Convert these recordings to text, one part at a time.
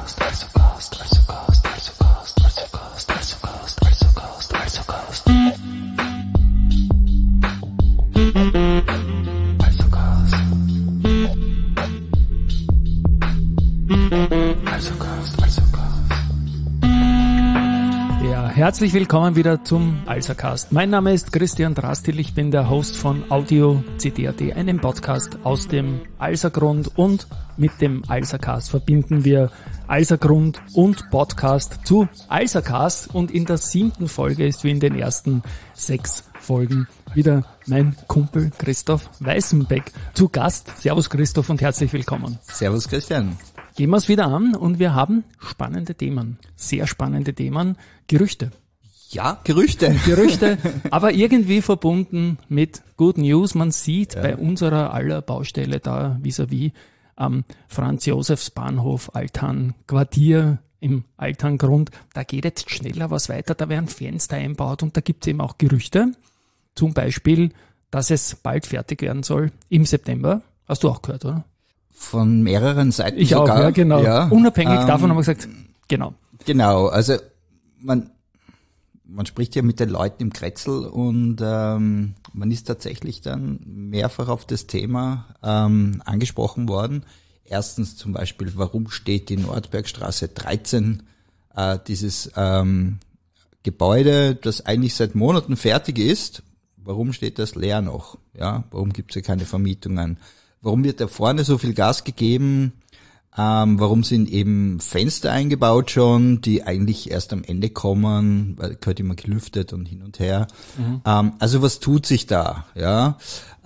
Herzlich willkommen wieder zum AlsaCast. Mein Name ist Christian Drastil, ich bin der Host von Audio CD.at, einem Podcast aus dem Alsa-Grund, und mit dem AlsaCast verbinden wir Alsa-Grund und Podcast zu AlsaCast, und in der 7. Folge ist wie in den ersten 6 Folgen wieder mein Kumpel Christoph Weißenbeck zu Gast. Servus Christoph und herzlich willkommen. Servus Christian. Gehen wir es wieder an und wir haben spannende Themen, sehr spannende Themen, Gerüchte. Ja, Gerüchte, aber irgendwie verbunden mit Good News. Man sieht bei unserer aller Baustelle da vis-à-vis am Franz-Josefs-Bahnhof Altan-Quartier im Altan-Grund, da geht jetzt schneller was weiter, da werden Fenster einbaut und da gibt es eben auch Gerüchte, zum Beispiel, dass es bald fertig werden soll im September. Hast du auch gehört, oder? Von mehreren Seiten ich sogar. Auch, ja, genau. Ja, unabhängig davon haben wir gesagt, genau. Genau, also man spricht ja mit den Leuten im Kretzel und man ist tatsächlich dann mehrfach auf das Thema angesprochen worden. Erstens zum Beispiel, warum steht die Nordbergstraße 13, dieses Gebäude, das eigentlich seit Monaten fertig ist, warum steht das leer noch? Ja, warum gibt es ja keine Vermietungen? Warum wird da vorne so viel Gas gegeben? Warum sind eben Fenster eingebaut schon, die eigentlich erst am Ende kommen, weil gehört immer gelüftet und hin und her. Also was tut sich da? Ja,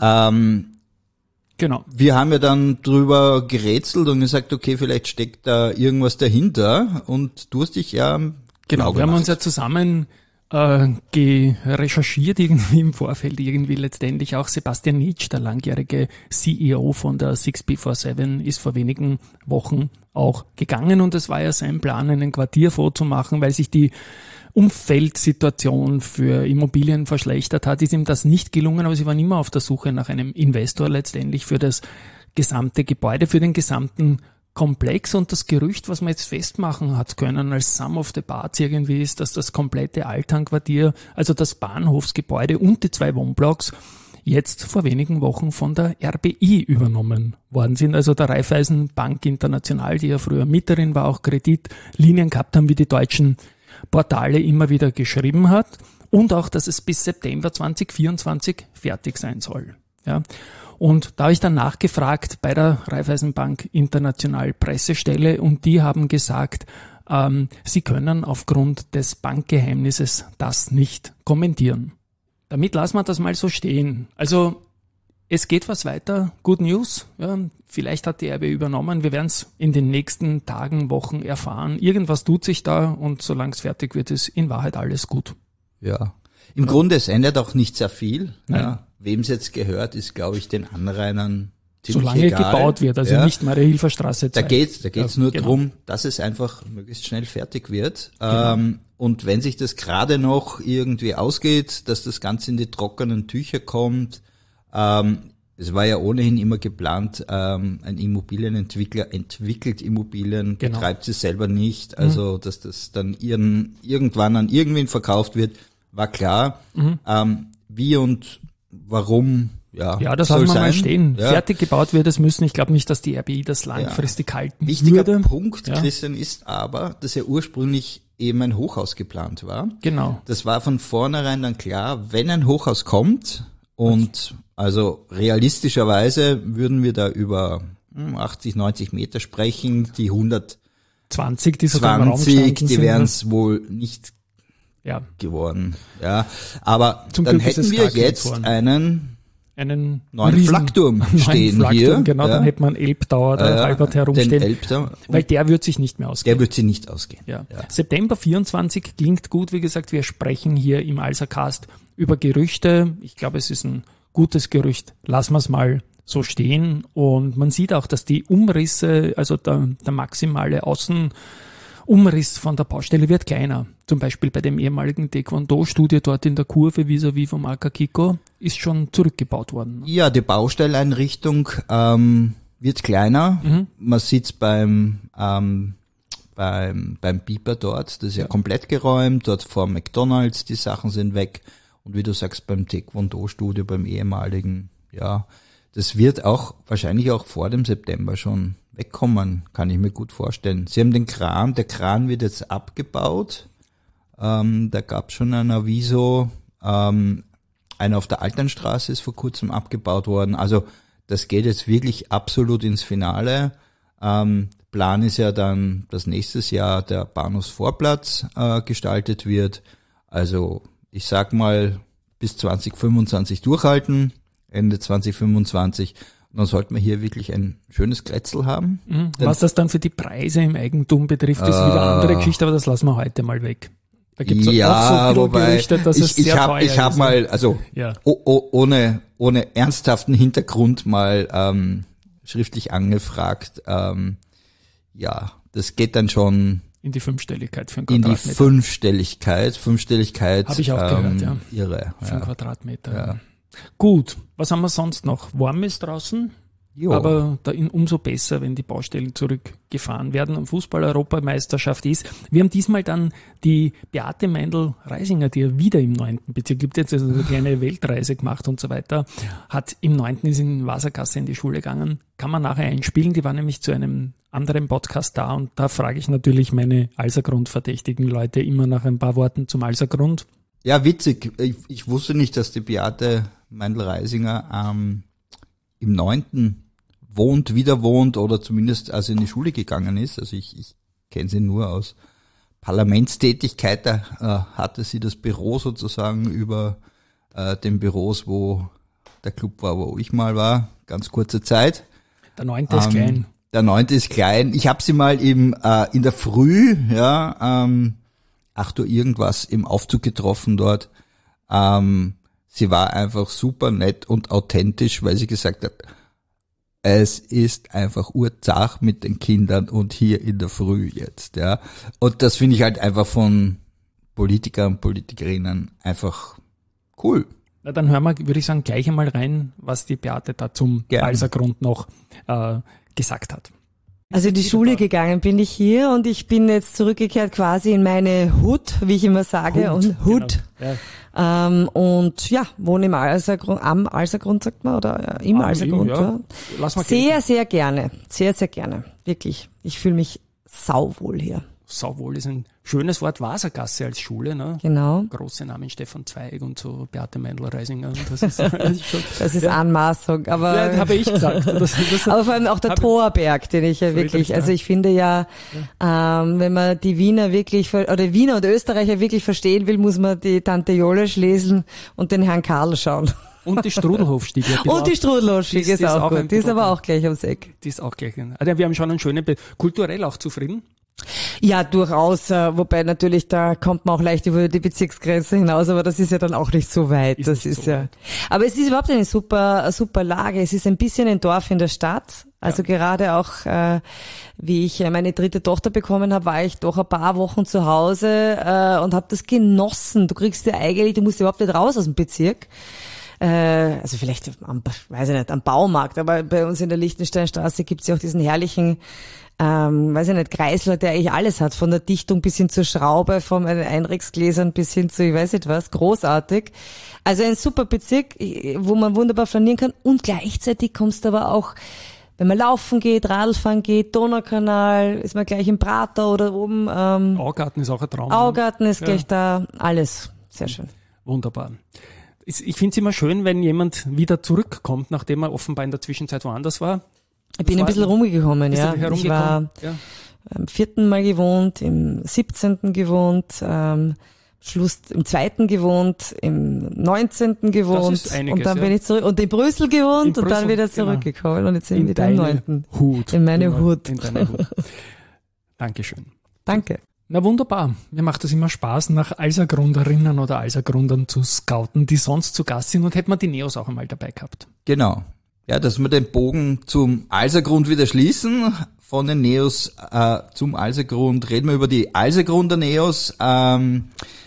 genau. Wir haben ja dann drüber gerätselt und gesagt, okay, vielleicht steckt da irgendwas dahinter, und du hast dich ja genau, wir haben uns ja zusammen recherchiert irgendwie im Vorfeld, irgendwie letztendlich auch Sebastian Nitsch, der langjährige CEO von der 6B47, ist vor wenigen Wochen auch gegangen, und es war ja sein Plan, einen Quartierfonds zu machen, weil sich die Umfeldsituation für Immobilien verschlechtert hat, ist ihm das nicht gelungen, aber sie waren immer auf der Suche nach einem Investor letztendlich für das gesamte Gebäude, für den gesamten Komplex, und das Gerücht, was man jetzt festmachen hat können als Sum of the Parts irgendwie, ist, dass das komplette Altan-Quartier, also das Bahnhofsgebäude und die 2 Wohnblocks, jetzt vor wenigen Wochen von der RBI übernommen worden sind, also der Raiffeisen Bank International, die ja früher Mieterin war, auch Kreditlinien gehabt haben, wie die deutschen Portale immer wieder geschrieben hat, und auch, dass es bis September 2024 fertig sein soll. Ja. Und da habe ich dann nachgefragt bei der Raiffeisenbank International Pressestelle, und die haben gesagt, sie können aufgrund des Bankgeheimnisses das nicht kommentieren. Damit lassen wir das mal so stehen. Also es geht was weiter, Good News. Ja, vielleicht hat die RBI übernommen, wir werden es in den nächsten Tagen, Wochen erfahren. Irgendwas tut sich da, und solange es fertig wird, ist in Wahrheit alles gut. Ja, im Grunde, es ändert auch nicht sehr viel. Ja. Wem es jetzt gehört, ist, glaube ich, den Anrainern ziemlich solange egal. Gebaut wird, also nicht Maria-Hilfer-Straße 2. Da geht's nur drum, dass es einfach möglichst schnell fertig wird. Genau. Und wenn sich das gerade noch irgendwie ausgeht, dass das Ganze in die trockenen Tücher kommt, es war ja ohnehin immer geplant, ein Immobilienentwickler entwickelt Immobilien, betreibt sie selber nicht, also dass das dann irgendwann an irgendwen verkauft wird, war klar. Wie und warum, ja, das lassen wir mal stehen. Ja. Fertig gebaut wird es müssen. Ich glaube nicht, dass die RBI das langfristig halten Wichtiger würde. Punkt, Christian, ist aber, dass ja ursprünglich eben ein Hochhaus geplant war. Genau. Das war von vornherein dann klar, wenn ein Hochhaus kommt, und also realistischerweise würden wir da über 80, 90 Meter sprechen, die 120, die wären es wohl nicht geworden. Ja, aber zum dann Glück hätten wir jetzt einen neuen Flakturm stehen hier. Genau, dann hätte man Elbtower da Albert herumstehen. Weil der wird sich nicht mehr ausgehen. Der wird sich nicht ausgehen. Ja. September 24 klingt gut. Wie gesagt, wir sprechen hier im AlsaCast über Gerüchte. Ich glaube, es ist ein gutes Gerücht. Lassen wir es mal so stehen. Und man sieht auch, dass die Umrisse, also der maximale Außenumriss von der Baustelle wird kleiner. Zum Beispiel bei dem ehemaligen Taekwondo-Studio dort in der Kurve vis-à-vis vom Akakiko ist schon zurückgebaut worden. Ja, die Baustelleinrichtung wird kleiner. Man sieht's beim beim Biber dort. Das ist ja komplett geräumt, dort vor McDonald's, die Sachen sind weg. Und wie du sagst, beim Taekwondo-Studio, beim ehemaligen, ja, das wird auch wahrscheinlich auch vor dem September schon wegkommen, kann ich mir gut vorstellen. Sie haben den Kran, der Kran wird jetzt abgebaut. Da gab es schon ein Aviso, einer auf der Alternstraße ist vor kurzem abgebaut worden. Also das geht jetzt wirklich absolut ins Finale. Plan ist ja dann, dass nächstes Jahr der Bahnhofsvorplatz gestaltet wird. Also ich sag mal bis 2025 durchhalten, Ende 2025. Und dann sollten wir hier wirklich ein schönes Grätzl haben. Was das dann für die Preise im Eigentum betrifft, ist wieder eine andere Geschichte, aber das lassen wir heute mal weg. Da gibt's auch so wobei Gerüchte, dass es sehr teuer ist. Ich habe mal, also ohne ernsthaften Hintergrund mal schriftlich angefragt. Ja, das geht dann schon in die Fünfstelligkeit für einen in Quadratmeter. die Fünfstelligkeit. Habe ich auch gehört, ja. Irre. Für einen Quadratmeter. Ja. Gut, was haben wir sonst noch? Warm ist draußen, Jo. aber umso besser, wenn die Baustellen zurückgefahren werden und Fußball-Europameisterschaft ist. Wir haben diesmal dann die Beate Meindl-Reisinger, die ja wieder im 9. Bezirk, gibt jetzt also eine kleine Weltreise gemacht und so weiter, hat im 9. ist in Wassergasse in die Schule gegangen. Kann man nachher einspielen, die war nämlich zu einem anderen Podcast da und da frage ich natürlich meine Alsergrund-verdächtigen Leute immer nach ein paar Worten zum Alsergrund. Ja, witzig. Ich wusste nicht, dass die Beate Meindl-Reisinger im 9. wieder wohnt oder zumindest als sie in die Schule gegangen ist. Also ich kenne sie nur aus Parlamentstätigkeit. Da hatte sie das Büro sozusagen über den Büros, wo der Club war, wo ich mal war. Ganz kurze Zeit. Der 9. ist klein. Der 9. ist klein. Ich habe sie mal in der Früh, 8 Uhr irgendwas im Aufzug getroffen dort. Sie war einfach super nett und authentisch, weil sie gesagt hat, es ist einfach urzach mit den Kindern und hier in der Früh jetzt, ja. Und das finde ich halt einfach von Politikern und Politikerinnen einfach cool. Na, dann hören wir, würde ich sagen, gleich einmal rein, was die Beate da zum Alsergrund noch gesagt hat. Also in die Schule gegangen bin ich hier und ich bin jetzt zurückgekehrt quasi in meine Hut, wie ich immer sage, Hut. Genau. Ja. Und ja, wohne im Alsergrund, am Alsergrund sagt man, oder im Alsergrund. Ja. Lass mal sehr gerne, sehr gerne, wirklich. Ich fühle mich sauwohl hier. Sauwohl ist ein schönes Wort, Wassergasse als Schule, ne? Genau. Große Namen, Stefan Zweig und so, Beate Meindl-Reisinger. Das ist Anmaßung, aber. Ja, habe ich gesagt. Aber vor allem auch der Thorberg, den ich ja wirklich, also ich finde ja, wenn man die Wiener wirklich, oder Wiener und Österreicher wirklich verstehen will, muss man die Tante Jolesch lesen und den Herrn Karl schauen. Und die Strudelhofstiege. Und die Strudelhofstiege ist auch gut. Die ist aber auch gleich ums Eck. Die ist auch gleich. Also wir haben schon einen schönen, kulturell auch zufrieden. Ja, durchaus, wobei natürlich, da kommt man auch leicht über die Bezirksgrenze hinaus, aber das ist ja dann auch nicht so weit. Aber es ist überhaupt eine super Lage. Es ist ein bisschen ein Dorf in der Stadt. Also gerade auch, wie ich meine 3. Tochter bekommen habe, war ich doch ein paar Wochen zu Hause und habe das genossen. Du musst überhaupt nicht raus aus dem Bezirk. Also vielleicht, am Baumarkt, aber bei uns in der Lichtensteinstraße gibt's ja auch diesen herrlichen Kreisler, der eigentlich alles hat, von der Dichtung bis hin zur Schraube, von Einrichsgläsern bis hin zu, ich weiß nicht was, großartig. Also ein super Bezirk, wo man wunderbar flanieren kann und gleichzeitig kommst du aber auch, wenn man laufen geht, Radlfahren geht, Donaukanal, ist man gleich im Prater oder oben. Augarten ist auch ein Traum. Augarten ist gleich da, alles sehr schön. Wunderbar. Ich finde es immer schön, wenn jemand wieder zurückkommt, nachdem er offenbar in der Zwischenzeit woanders war. Ich bin ein bisschen rumgekommen, ja. Ich war am 4. Mal gewohnt, im 17. gewohnt, Schluss im 2. gewohnt, im 19. gewohnt. Das ist einiges, und dann bin ich zurück und in Brüssel gewohnt und dann wieder zurückgekommen und jetzt sind wir wieder im 9. Hut. In meine Hut. In deine Hut. Dankeschön. Danke. Na wunderbar. Mir macht es immer Spaß, nach Alsergrunderinnen oder Alsergrundern zu scouten, die sonst zu Gast sind, und hätte man die Neos auch einmal dabei gehabt. Genau. Ja, dass wir den Bogen zum Alsergrund wieder schließen. Von den Neos zum Alsergrund reden wir über die Alsergrunder Neos.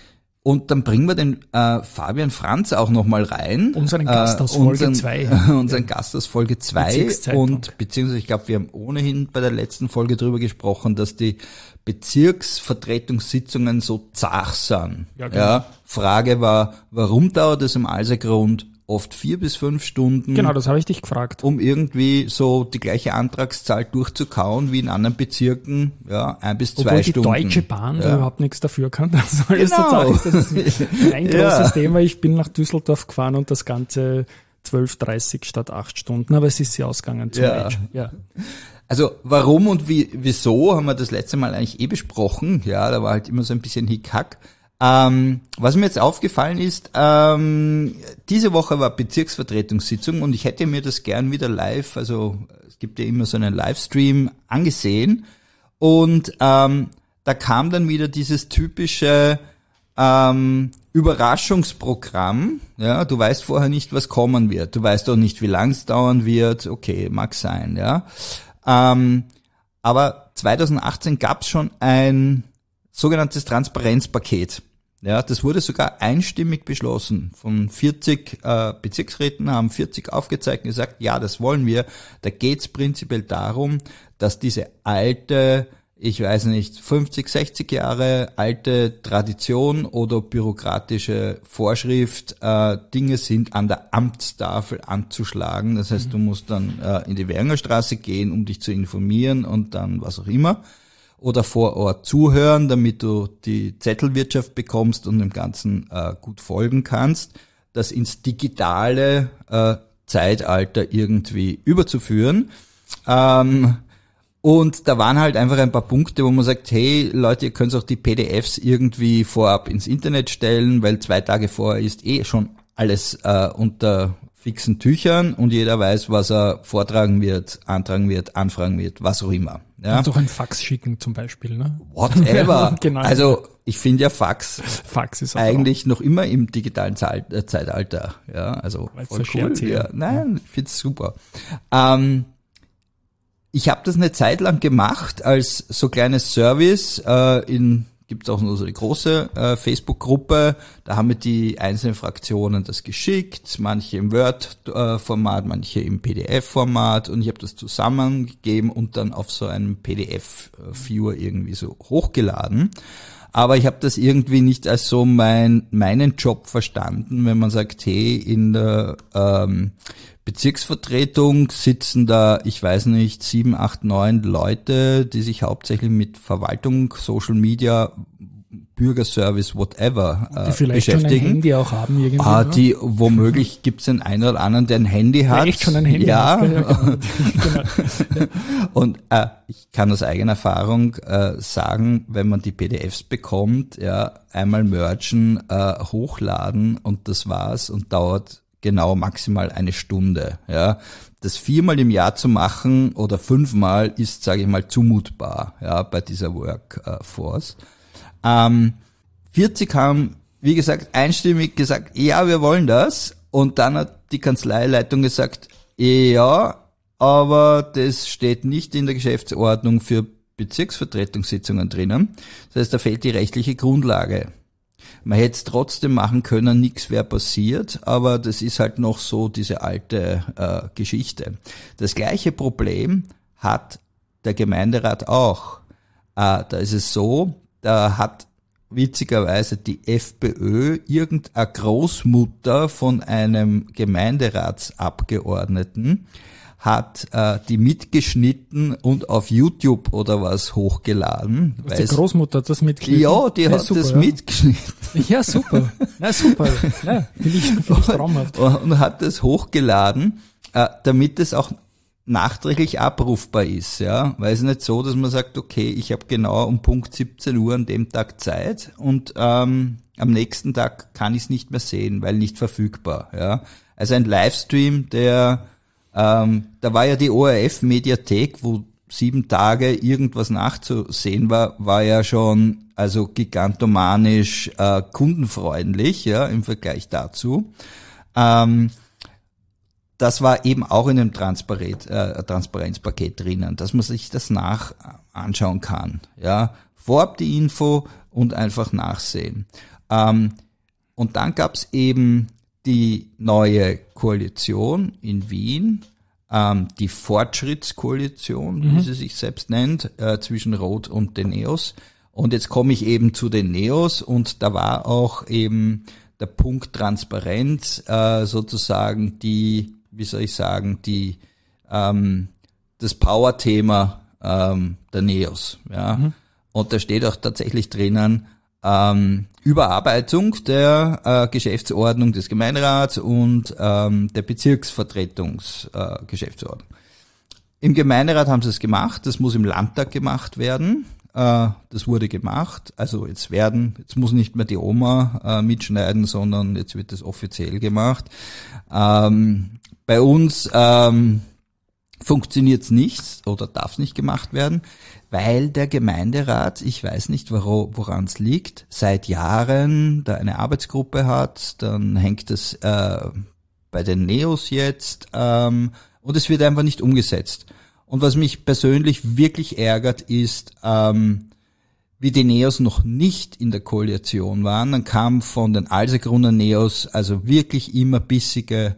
Und dann bringen wir den Fabian Franz auch nochmal rein. Unseren Gast aus Folge 2. Unseren Gast aus Folge 2. Und beziehungsweise ich glaube, wir haben ohnehin bei der letzten Folge drüber gesprochen, dass die Bezirksvertretungssitzungen so zach sind. Ja, genau. Ja, Frage war, warum dauert es im Alsergrund oft 4 bis 5 Stunden? Genau, das habe ich dich gefragt. Um irgendwie so die gleiche Antragszahl durchzukauen wie in anderen Bezirken, ja, 1 bis 2 Stunden. Obwohl die Deutsche Bahn da überhaupt nichts dafür kann, dass alles so zahlt ist. Das ist ein großes Thema. Ich bin nach Düsseldorf gefahren und das Ganze 12:30 statt 8 Stunden, aber es ist sie ausgegangen zum Match. Ja. Also warum und wieso haben wir das letzte Mal eigentlich besprochen. Ja, da war halt immer so ein bisschen Hickhack. Was mir jetzt aufgefallen ist, diese Woche war Bezirksvertretungssitzung und ich hätte mir das gern wieder live, also es gibt ja immer so einen Livestream, angesehen und da kam dann wieder dieses typische Überraschungsprogramm. Ja, du weißt vorher nicht, was kommen wird, du weißt auch nicht, wie lang es dauern wird, okay, mag sein, ja. Aber 2018 gab es schon ein sogenanntes Transparenzpaket. Ja, das wurde sogar einstimmig beschlossen. Von 40 Bezirksräten haben 40 aufgezeigt und gesagt, ja, das wollen wir. Da geht's prinzipiell darum, dass diese alte, ich weiß nicht, 50, 60 Jahre alte Tradition oder bürokratische Vorschrift Dinge sind an der Amtstafel anzuschlagen. Das heißt, du musst dann in die Währingerstraße gehen, um dich zu informieren und dann was auch immer. Oder vor Ort zuhören, damit du die Zettelwirtschaft bekommst und dem Ganzen gut folgen kannst, das ins digitale Zeitalter irgendwie überzuführen. Und da waren halt einfach ein paar Punkte, wo man sagt, hey Leute, ihr könnt auch die PDFs irgendwie vorab ins Internet stellen, weil 2 Tage vorher ist schon alles unter fixen Tüchern und jeder weiß, was er vortragen wird, antragen wird, anfragen wird, was auch immer. Ja. Und auch ein Fax schicken zum Beispiel, ne? Whatever. Genau. Also ich finde ja Fax ist eigentlich noch immer im digitalen Zeitalter. Ja, also voll cool. Ja, nein, ich finde es super. Ich habe das eine Zeit lang gemacht als so kleines Service gibt's auch nur so eine große Facebook-Gruppe, da haben mir die einzelnen Fraktionen das geschickt, manche im Word-Format, manche im PDF-Format und ich habe das zusammengegeben und dann auf so einem PDF-Viewer irgendwie so hochgeladen. Aber ich habe das irgendwie nicht als so meinen Job verstanden, wenn man sagt, hey, in der Bezirksvertretung sitzen da, ich weiß nicht, 7, 8, 9 Leute, die sich hauptsächlich mit Verwaltung, Social Media, Bürgerservice, whatever die vielleicht beschäftigen. Schon ein Handy auch haben irgendwie. Die womöglich gibt's den einen oder anderen, der ein Handy hat. Der echt schon ein Handy hat. Genau. Und ich kann aus eigener Erfahrung sagen, wenn man die PDFs bekommt, ja, einmal mergen, hochladen und das war's und dauert genau maximal 1 Stunde. Ja, das 4-mal im Jahr zu machen oder 5-mal ist, sage ich mal, zumutbar. Ja, bei dieser Workforce. 40 haben, wie gesagt, einstimmig gesagt, ja, wir wollen das. Und dann hat die Kanzleileitung gesagt, ja, aber das steht nicht in der Geschäftsordnung für Bezirksvertretungssitzungen drinnen. Das heißt, da fehlt die rechtliche Grundlage. Man hätte es trotzdem machen können, nichts wäre passiert, aber das ist halt noch so diese alte Geschichte. Das gleiche Problem hat der Gemeinderat auch. Da ist es so, da hat witzigerweise die FPÖ irgendeine Großmutter von einem Gemeinderatsabgeordneten hat die mitgeschnitten und auf YouTube oder was hochgeladen. Die Großmutter hat das mitgeschnitten? Ja, die hat super, das mitgeschnitten. Ja, super. Na, super. Ja, finde ich traumhaft. Und hat das hochgeladen, damit es auch nachträglich abrufbar ist. Ja, weil es nicht so, dass man sagt, okay, ich habe genau um Punkt 17 Uhr an dem Tag Zeit und am nächsten Tag kann ich es nicht mehr sehen, weil nicht verfügbar. Ja, also ein Livestream, da war ja die ORF-Mediathek, wo 7 Tage irgendwas nachzusehen war ja schon also gigantomanisch kundenfreundlich, ja, im Vergleich dazu. Das war eben auch in einem Transparenzpaket drinnen, dass man sich das anschauen kann, ja. Vorab die Info und einfach nachsehen. Und dann gab's eben die neue Koalition in Wien, die Fortschrittskoalition, wie sie sich selbst nennt, zwischen Rot und den Neos. Und jetzt komme ich eben zu den Neos und da war auch eben der Punkt Transparenz sozusagen das Power-Thema der Neos. Ja. Und da steht auch tatsächlich drinnen, Überarbeitung der Geschäftsordnung des Gemeinderats und der Bezirksvertretungsgeschäftsordnung. Im Gemeinderat haben sie es gemacht, das muss im Landtag gemacht werden. Das wurde gemacht. Also jetzt muss nicht mehr die Oma mitschneiden, sondern jetzt wird das offiziell gemacht. Bei uns funktioniert es nicht oder darf es nicht gemacht werden, weil der Gemeinderat, ich weiß nicht, woran es liegt, seit Jahren da eine Arbeitsgruppe hat, dann hängt es bei den Neos jetzt und es wird einfach nicht umgesetzt. Und was mich persönlich wirklich ärgert, ist, wie die Neos noch nicht in der Koalition waren, dann kam von den Alsergrunner Neos also wirklich immer bissige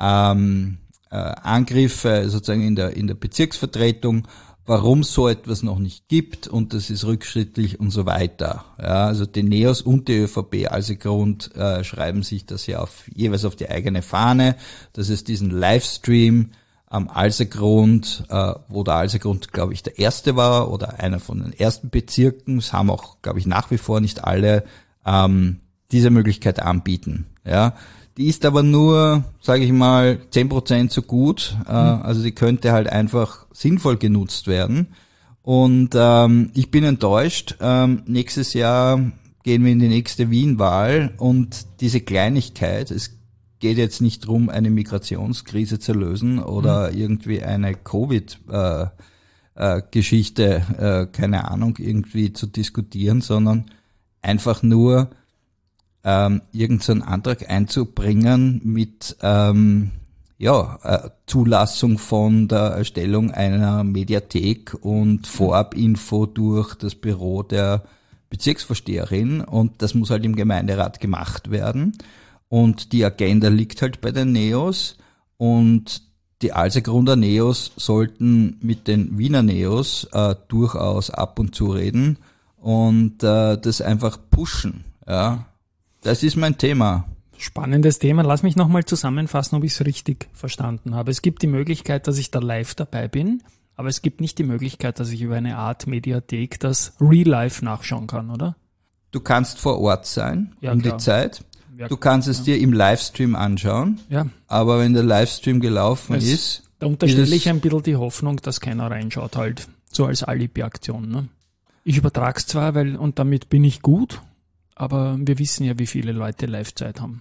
Angriffe sozusagen in der Bezirksvertretung, warum so etwas noch nicht gibt und das ist rückschrittlich und so weiter. Ja, also die Neos und die ÖVP Alsergrund schreiben sich das ja jeweils auf die eigene Fahne, dass es diesen Livestream am Alsergrund, wo der Alsergrund, glaube ich, der erste war oder einer von den ersten Bezirken, es haben auch, glaube ich, nach wie vor nicht alle diese Möglichkeit anbieten. Ja, die ist aber nur, sage ich mal, 10% so gut. Also sie könnte halt einfach sinnvoll genutzt werden. Und ich bin enttäuscht. Nächstes Jahr gehen wir in die nächste Wien-Wahl und diese Kleinigkeit, es geht jetzt nicht darum, eine Migrationskrise zu lösen oder irgendwie eine Covid-Geschichte, keine Ahnung, irgendwie zu diskutieren, sondern einfach nur irgendeinen Antrag einzubringen mit Zulassung von der Erstellung einer Mediathek und Vorabinfo durch das Büro der Bezirksvorsteherin und das muss halt im Gemeinderat gemacht werden und die Agenda liegt halt bei den Neos und die Alsergrunner Neos sollten mit den Wiener Neos durchaus ab und zu reden und das einfach pushen, ja. Das ist mein Thema. Spannendes Thema. Lass mich nochmal zusammenfassen, ob ich es richtig verstanden habe. Es gibt die Möglichkeit, dass ich da live dabei bin, aber es gibt nicht die Möglichkeit, dass ich über eine Art Mediathek das Real Life nachschauen kann, oder? Du kannst vor Ort sein, ja, um klar. die Zeit. Du kannst es dir im Livestream anschauen, aber wenn der Livestream gelaufen ist... Da unterstelle ich ein bisschen die Hoffnung, dass keiner reinschaut, halt so als Alibi-Aktion. Ne? Ich übertrage es zwar, und damit bin ich gut, aber wir wissen ja, wie viele Leute Live-Zeit haben.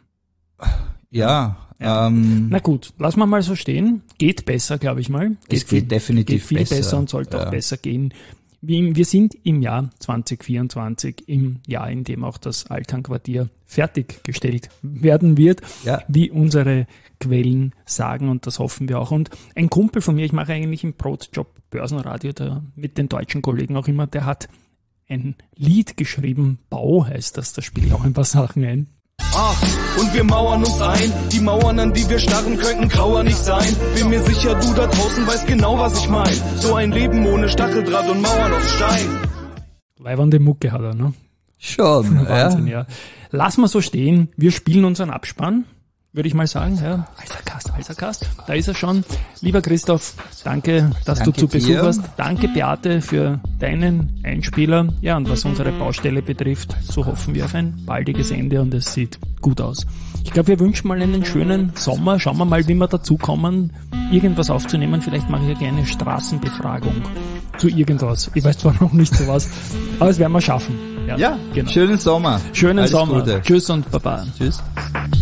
Ja. Na gut, lassen wir mal so stehen. Geht besser, glaube ich mal. Es geht definitiv viel besser und sollte auch besser gehen. Wir sind im Jahr 2024, im Jahr, in dem auch das Altan-Quartier fertiggestellt werden wird, wie unsere Quellen sagen, und das hoffen wir auch. Und ein Kumpel von mir, ich mache eigentlich im Brotjob Börsenradio da mit den deutschen Kollegen auch immer, der hat ein Lied geschrieben, Bau heißt das, da spiele ich auch ein paar Sachen ein. Und wir mauern uns ein, die Mauern, an die wir starren, könnten grauer nicht sein. Bin mir sicher, du da draußen weißt genau, was ich mein. So ein Leben ohne Stacheldraht und Mauern aus Stein. Leibernde Mucke hat er, ne? Schon, Wahnsinn, ja. Lass mal so stehen, wir spielen unseren Abspann, würde ich mal sagen. Ja. Alsercast, da ist er schon. Lieber Christoph, danke, dass du zu Besuch warst. Danke, Beate, für deinen Einspieler. Ja, und was unsere Baustelle betrifft, so hoffen wir auf ein baldiges Ende und es sieht gut aus. Ich glaube, wir wünschen mal einen schönen Sommer. Schauen wir mal, wie wir dazu kommen, irgendwas aufzunehmen. Vielleicht mache ich ja gerne eine Straßenbefragung zu irgendwas. Ich weiß zwar noch nicht so was, aber es werden wir schaffen. Ja, genau. Schönen Sommer. Schönen Alles Sommer. Gute. Tschüss und Baba. Tschüss.